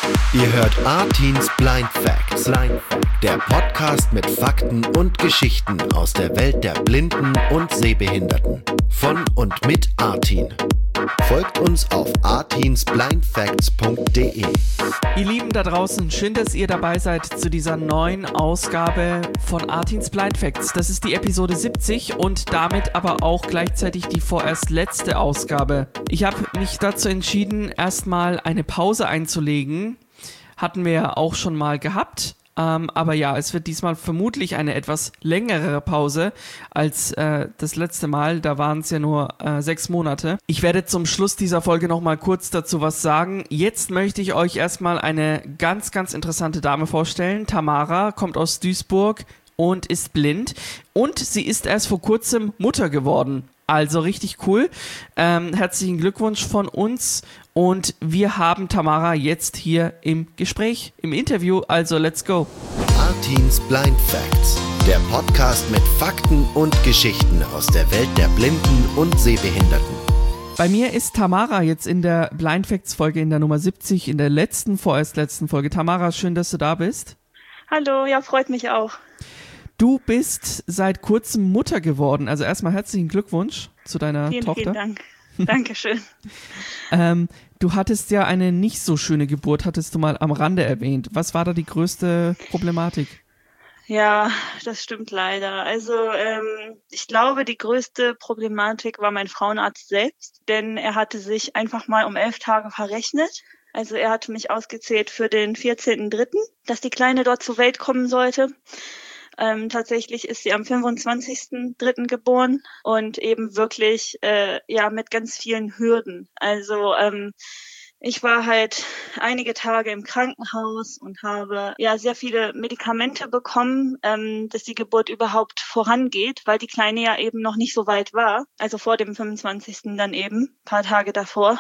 Ihr hört Artins Blind Facts, der Podcast mit Fakten und Geschichten aus der Welt der Blinden und Sehbehinderten. Von und mit Artin. Folgt uns auf artinsblindfacts.de. Ihr Lieben da draußen, schön, dass ihr dabei seid zu dieser neuen Ausgabe von Artins Blind Facts. Das ist die Episode 70 und damit aber auch gleichzeitig die vorerst letzte Ausgabe. Ich habe mich dazu entschieden, erstmal eine Pause einzulegen. Hatten wir ja auch schon mal gehabt. Aber ja, es wird diesmal vermutlich eine etwas längere Pause als das letzte Mal. Da waren es ja nur 6 Monate. Ich werde zum Schluss dieser Folge nochmal kurz dazu was sagen. Jetzt möchte ich euch erstmal eine ganz, ganz interessante Dame vorstellen. Tamara kommt aus Duisburg und ist blind. Und sie ist erst vor kurzem Mutter geworden. Also richtig cool. Herzlichen Glückwunsch von uns. Und wir haben Tamara jetzt hier im Gespräch, im Interview. Also let's go. Artins Blind Facts, der Podcast mit Fakten und Geschichten aus der Welt der Blinden und Sehbehinderten. Bei mir ist Tamara jetzt in der Blind Facts Folge in der Nummer 70, in der vorerst letzten Folge. Tamara, schön, dass du da bist. Hallo, ja, freut mich auch. Du bist seit kurzem Mutter geworden. Also erstmal herzlichen Glückwunsch zu deiner Tochter. Vielen Dank. Dankeschön. Du hattest ja eine nicht so schöne Geburt, hattest du mal am Rande erwähnt. Was war da die größte Problematik? Ja, das stimmt leider. Also ich glaube, die größte Problematik war mein Frauenarzt selbst, denn er hatte sich einfach mal um 11 Tage verrechnet. Also er hatte mich ausgezählt für den 14.3., dass die Kleine dort zur Welt kommen sollte. Tatsächlich ist sie am 25.3. geboren und eben wirklich mit ganz vielen Hürden. Also ich war halt einige Tage im Krankenhaus und habe sehr viele Medikamente bekommen, dass die Geburt überhaupt vorangeht, weil die Kleine ja eben noch nicht so weit war. Also vor dem 25. dann eben, ein paar Tage davor.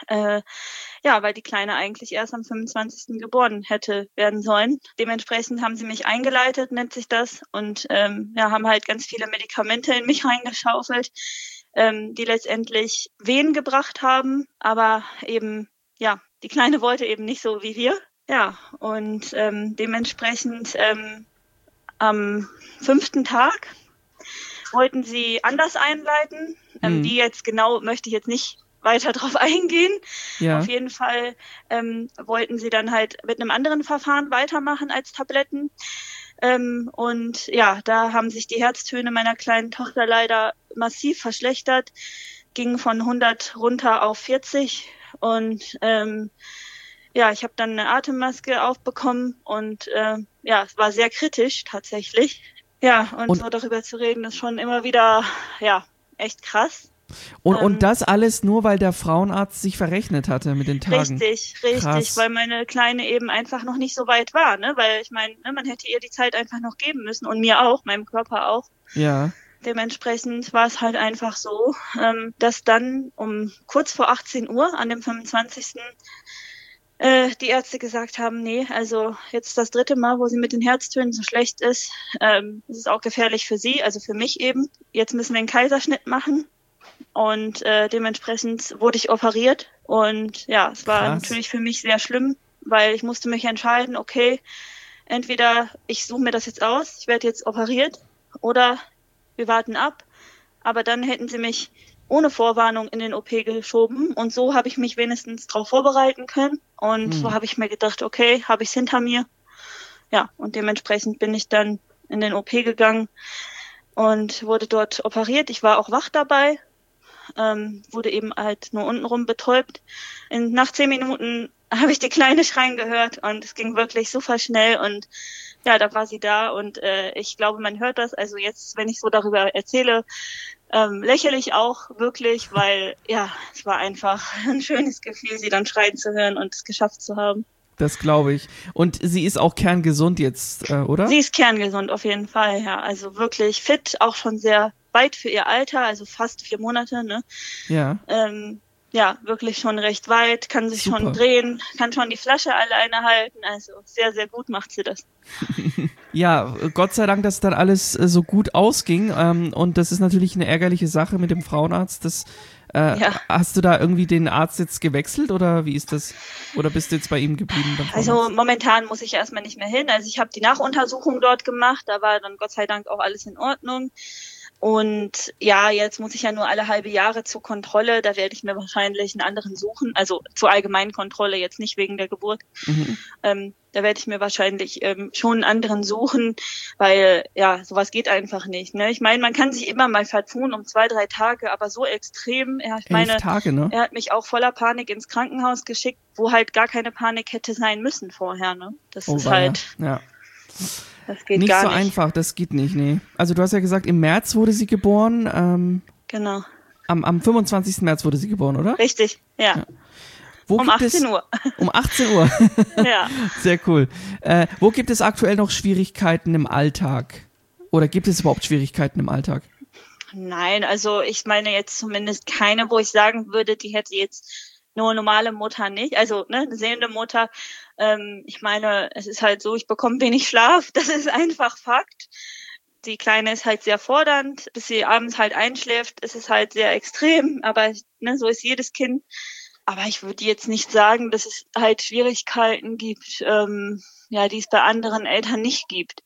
Weil die Kleine eigentlich erst am 25. geboren hätte werden sollen. Dementsprechend haben sie mich eingeleitet, nennt sich das, und haben halt ganz viele Medikamente in mich reingeschaufelt, die letztendlich Wehen gebracht haben, aber eben, die Kleine wollte eben nicht so wie wir. Ja, und dementsprechend am 5. Tag wollten sie anders einleiten. Wie jetzt genau, möchte ich jetzt nicht weiter drauf eingehen. Ja. Auf jeden Fall wollten sie dann halt mit einem anderen Verfahren weitermachen als Tabletten. Da haben sich die Herztöne meiner kleinen Tochter leider massiv verschlechtert, gingen von 100 runter auf 40 und ich habe dann eine Atemmaske aufbekommen und es war sehr kritisch tatsächlich. Ja, und so darüber zu reden, ist schon immer wieder, echt krass. Und das alles nur, weil der Frauenarzt sich verrechnet hatte mit den Tagen. Richtig, krass. Weil meine Kleine eben einfach noch nicht so weit war, ne? Weil ich meine, man hätte ihr die Zeit einfach noch geben müssen und mir auch, meinem Körper auch. Ja. Dementsprechend war es halt einfach so, dass dann um kurz vor 18 Uhr an dem 25. Die Ärzte gesagt haben, nee, also jetzt das 3. Mal, wo sie mit den Herztönen so schlecht ist, ist es auch gefährlich für sie, also für mich eben. Jetzt müssen wir einen Kaiserschnitt machen. Und dementsprechend wurde ich operiert und es war natürlich für mich sehr schlimm, weil ich musste mich entscheiden, okay, entweder ich suche mir das jetzt aus, ich werde jetzt operiert, oder wir warten ab, aber dann hätten sie mich ohne Vorwarnung in den OP geschoben und so habe ich mich wenigstens darauf vorbereiten können und so habe ich mir gedacht, okay, habe ich es hinter mir, und dementsprechend bin ich dann in den OP gegangen und wurde dort operiert. Ich war auch wach dabei. Wurde eben halt nur untenrum betäubt. Nach 10 Minuten habe ich die Kleine schreien gehört und es ging wirklich super schnell und da war sie da und ich glaube, man hört das. Also jetzt, wenn ich so darüber erzähle, lächle ich auch wirklich, weil es war einfach ein schönes Gefühl, sie dann schreien zu hören und es geschafft zu haben. Das glaube ich. Und sie ist auch kerngesund jetzt, oder? Sie ist kerngesund, auf jeden Fall, ja. Also wirklich fit, auch schon sehr weit für ihr Alter, also fast 4 Monate, ne? Ja. Wirklich schon recht weit, kann sich schon drehen, kann schon die Flasche alleine halten, also sehr, sehr gut macht sie das. Ja, Gott sei Dank, dass dann alles so gut ausging und das ist natürlich eine ärgerliche Sache mit dem Frauenarzt, dass Hast du da irgendwie den Arzt jetzt gewechselt oder wie ist das? Oder bist du jetzt bei ihm geblieben? Also momentan muss ich erstmal nicht mehr hin. Also ich habe die Nachuntersuchung dort gemacht, da war dann Gott sei Dank auch alles in Ordnung. Und ja, jetzt muss ich ja nur alle halbe Jahre zur Kontrolle. Da werde ich mir wahrscheinlich einen anderen suchen. Also zur allgemeinen Kontrolle, jetzt nicht wegen der Geburt. Da werde ich mir wahrscheinlich schon einen anderen suchen, weil ja, sowas geht einfach nicht. Ne? Ich meine, man kann sich immer mal vertun um 2-3 Tage, aber so extrem. Ja, ich meine, 11 Tage, ne? Er hat mich auch voller Panik ins Krankenhaus geschickt, wo halt gar keine Panik hätte sein müssen vorher. Ne? Das ist halt... Ja. Das geht nicht gar so nicht. einfach, das geht nicht, nee. Also du hast ja gesagt, im März wurde sie geboren. Genau. Am 25. März wurde sie geboren, oder? Richtig, ja. Um 18 Uhr. Um 18 Uhr. Ja. Sehr cool. Wo gibt es aktuell noch Schwierigkeiten im Alltag? Oder gibt es überhaupt Schwierigkeiten im Alltag? Nein, also ich meine jetzt zumindest keine, wo ich sagen würde, die hätte jetzt nur normale Mutter nicht. Also eine sehende Mutter, ich meine, es ist halt so, ich bekomme wenig Schlaf, das ist einfach Fakt. Die Kleine ist halt sehr fordernd, bis sie abends halt einschläft, es ist halt sehr extrem, aber so ist jedes Kind. Aber ich würde jetzt nicht sagen, dass es halt Schwierigkeiten gibt, die es bei anderen Eltern nicht gibt.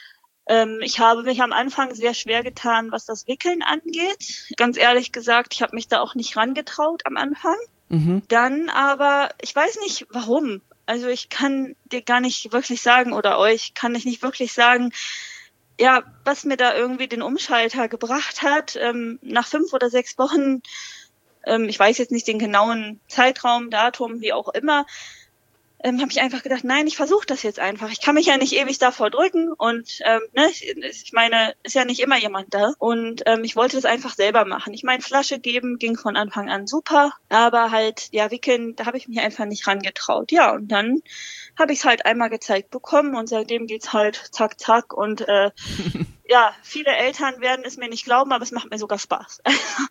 Ich habe mich am Anfang sehr schwer getan, was das Wickeln angeht. Ganz ehrlich gesagt, ich habe mich da auch nicht rangetraut am Anfang. Dann aber, ich weiß nicht warum. Also ich kann dir gar nicht wirklich sagen, oder euch kann ich nicht wirklich sagen, ja, was mir da irgendwie den Umschalter gebracht hat. Nach 5 oder 6 Wochen, ich weiß jetzt nicht den genauen Zeitraum, Datum, wie auch immer, habe ich einfach gedacht, nein, ich versuche das jetzt einfach. Ich kann mich ja nicht ewig davor drücken und ich meine, ist ja nicht immer jemand da und ich wollte das einfach selber machen. Ich meine, Flasche geben ging von Anfang an super, aber halt, ja, wickeln, da habe ich mich einfach nicht rangetraut. Ja, und dann habe ich es halt einmal gezeigt bekommen und seitdem geht's halt zack, zack und ja, viele Eltern werden es mir nicht glauben, aber es macht mir sogar Spaß.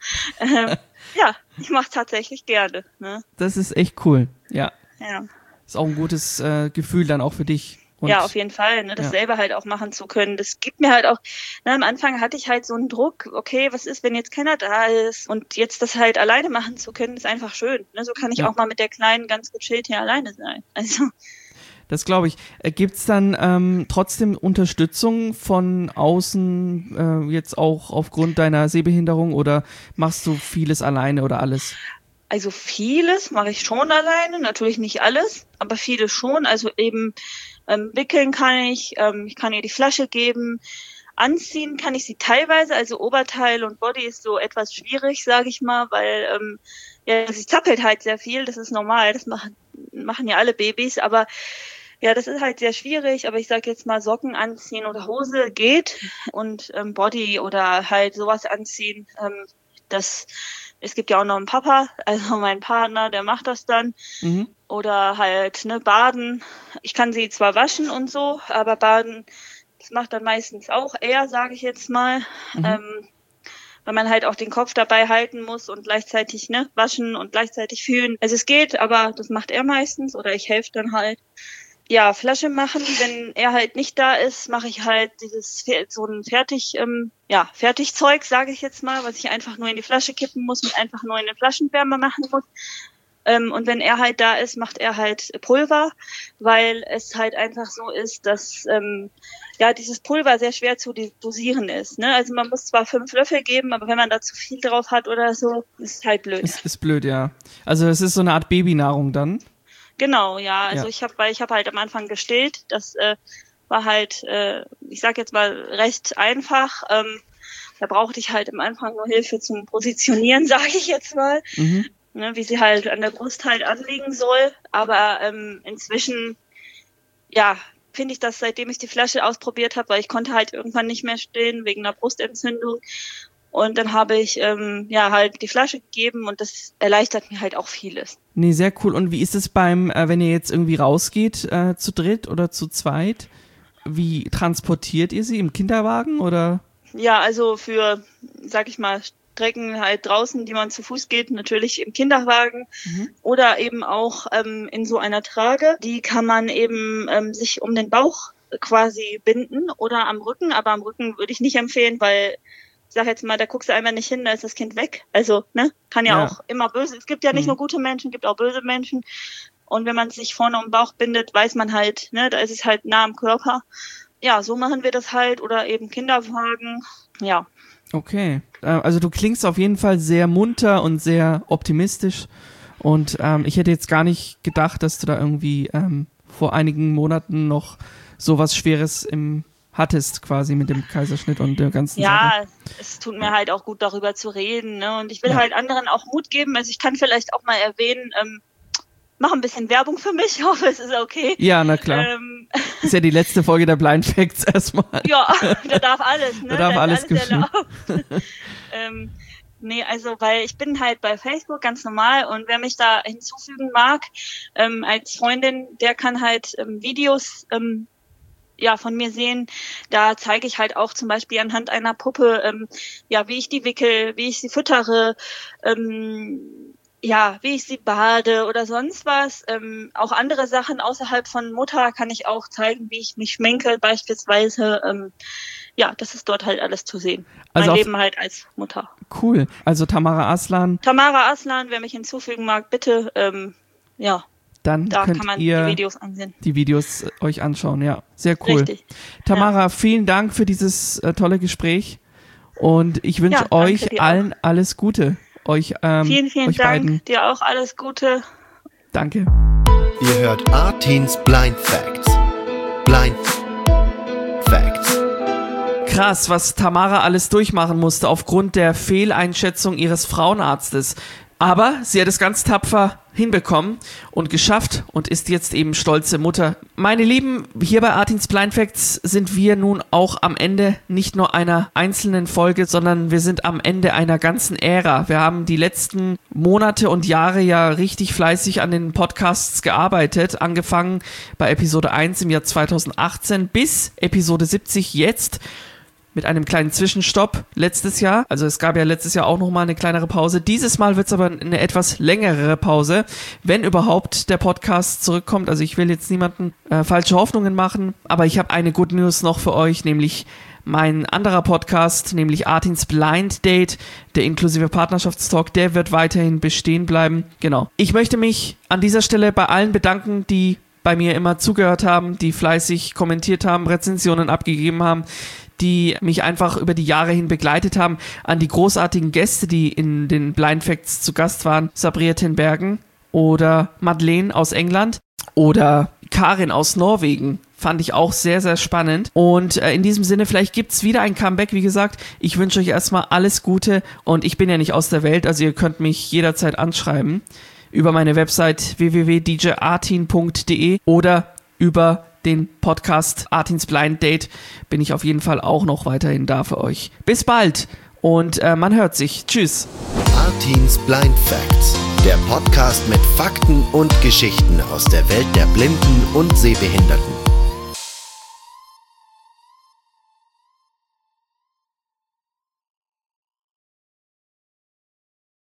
Ja, ich mache es tatsächlich gerne. Ne? Das ist echt cool, ja. Ja. Ist auch ein gutes Gefühl dann auch für dich. Und ja, auf jeden Fall, das selber halt auch machen zu können. Das gibt mir halt auch, am Anfang hatte ich halt so einen Druck, okay, was ist, wenn jetzt keiner da ist? Und jetzt das halt alleine machen zu können, ist einfach schön. So kann ich auch mal mit der Kleinen ganz gechillt hier alleine sein. Also. Das glaube ich. Gibt's dann trotzdem Unterstützung von außen, jetzt auch aufgrund deiner Sehbehinderung oder machst du vieles alleine oder alles? Also vieles mache ich schon alleine, natürlich nicht alles, aber vieles schon. Also eben wickeln kann ich kann ihr die Flasche geben, anziehen kann ich sie teilweise, also Oberteil und Body ist so etwas schwierig, sage ich mal, weil sie zappelt halt sehr viel, das ist normal, das machen ja alle Babys, aber ja, das ist halt sehr schwierig, aber ich sage jetzt mal Socken anziehen oder Hose geht und Body oder halt sowas anziehen, es gibt ja auch noch einen Papa, also mein Partner, der macht das dann. Oder halt, baden. Ich kann sie zwar waschen und so, aber baden, das macht dann meistens auch er, sage ich jetzt mal. Weil man halt auch den Kopf dabei halten muss und gleichzeitig waschen und gleichzeitig fühlen. Also es geht, aber das macht er meistens oder ich helfe dann halt. Ja, Flasche machen, wenn er halt nicht da ist, mache ich halt so ein Fertigzeug, sage ich jetzt mal, was ich einfach nur in die Flasche kippen muss und einfach nur in den Flaschenwärmer machen muss. Und wenn er halt da ist, macht er halt Pulver, weil es halt einfach so ist, dass dieses Pulver sehr schwer zu dosieren ist. Ne? Also man muss zwar 5 Löffel geben, aber wenn man da zu viel drauf hat oder so, ist halt blöd. Ist blöd, ja. Also es ist so eine Art Babynahrung dann? Genau, ja. Also ich habe halt am Anfang gestillt. Das war halt, ich sag jetzt mal, recht einfach. Da brauchte ich halt am Anfang nur Hilfe zum Positionieren, sage ich jetzt mal. Wie sie halt an der Brust halt anliegen soll. Aber inzwischen, finde ich das, seitdem ich die Flasche ausprobiert habe, weil ich konnte halt irgendwann nicht mehr stillen wegen einer Brustentzündung. Und dann habe ich halt die Flasche gegeben und das erleichtert mir halt auch vieles. Nee, sehr cool. Und wie ist es wenn ihr jetzt irgendwie rausgeht, zu dritt oder zu zweit? Wie transportiert ihr sie? Im Kinderwagen oder? Ja, also für, sag ich mal, Strecken halt draußen, die man zu Fuß geht, natürlich im Kinderwagen oder eben auch in so einer Trage. Die kann man eben sich um den Bauch quasi binden oder am Rücken. Aber am Rücken würde ich nicht empfehlen, weil ich sag jetzt mal, da guckst du einmal nicht hin, da ist das Kind weg. Also, ne, kann ja auch immer böse, es gibt ja nicht nur gute Menschen, es gibt auch böse Menschen. Und wenn man sich vorne um den Bauch bindet, weiß man halt, ne, da ist es halt nah am Körper. Ja, so machen wir das halt, oder eben Kinderwagen, ja. Okay, also du klingst auf jeden Fall sehr munter und sehr optimistisch und ich hätte jetzt gar nicht gedacht, dass du da irgendwie vor einigen Monaten noch sowas Schweres hattest quasi mit dem Kaiserschnitt und der ganzen Sache. Ja, es tut mir halt auch gut, darüber zu reden, ne? Und ich will halt anderen auch Mut geben. Also ich kann vielleicht auch mal erwähnen, mach ein bisschen Werbung für mich. Ich hoffe, es ist okay. Ja, na klar. Ist ja die letzte Folge der Blind Facts erstmal. Ja, da darf alles, ne? Da darf alles geschehen. Nee, also, weil ich bin halt bei Facebook ganz normal und wer mich da hinzufügen mag, als Freundin, der kann halt Videos von mir sehen. Da zeige ich halt auch zum Beispiel anhand einer Puppe, wie ich die wickel, wie ich sie füttere, wie ich sie bade oder sonst was. Auch andere Sachen außerhalb von Mutter kann ich auch zeigen, wie ich mich schminke beispielsweise. Das ist dort halt alles zu sehen. Also mein Leben halt als Mutter. Cool. Also Tamara Aslan, wer mich hinzufügen mag, bitte, dann da könnt kann man ihr die Videos ansehen. Die Videos euch anschauen, ja. Sehr cool. Richtig. Tamara, vielen Dank für dieses tolle Gespräch und ich wünsche euch allen alles Gute. Vielen euch Dank. Beiden. Dir auch alles Gute. Danke. Ihr hört Artins Blind Facts. Blind Facts. Krass, was Tamara alles durchmachen musste aufgrund der Fehleinschätzung ihres Frauenarztes. Aber sie hat es ganz tapfer hinbekommen und geschafft und ist jetzt eben stolze Mutter. Meine Lieben, hier bei Artins Blind Facts sind wir nun auch am Ende nicht nur einer einzelnen Folge, sondern wir sind am Ende einer ganzen Ära. Wir haben die letzten Monate und Jahre ja richtig fleißig an den Podcasts gearbeitet, angefangen bei Episode 1 im Jahr 2018 bis Episode 70 jetzt. Mit einem kleinen Zwischenstopp letztes Jahr. Also es gab ja letztes Jahr auch nochmal eine kleinere Pause. Dieses Mal wird es aber eine etwas längere Pause, wenn überhaupt der Podcast zurückkommt. Also ich will jetzt niemanden falsche Hoffnungen machen, aber ich habe eine Good News noch für euch, nämlich mein anderer Podcast, nämlich Artins Blind Date, der inklusive Partnerschaftstalk, der wird weiterhin bestehen bleiben. Genau. Ich möchte mich an dieser Stelle bei allen bedanken, die bei mir immer zugehört haben, die fleißig kommentiert haben, Rezensionen abgegeben haben, die mich einfach über die Jahre hin begleitet haben, an die großartigen Gäste, die in den Blind Facts zu Gast waren, Sabriye Tenbergen oder Madeleine aus England oder Karin aus Norwegen. Fand ich auch sehr, sehr spannend. Und in diesem Sinne, vielleicht gibt's wieder ein Comeback. Wie gesagt, ich wünsche euch erstmal alles Gute und ich bin ja nicht aus der Welt, also ihr könnt mich jederzeit anschreiben über meine Website www.djartin.de oder über den Podcast Artins Blind Date bin ich auf jeden Fall auch noch weiterhin da für euch. Bis bald und man hört sich. Tschüss. Artins Blind Facts, der Podcast mit Fakten und Geschichten aus der Welt der Blinden und Sehbehinderten.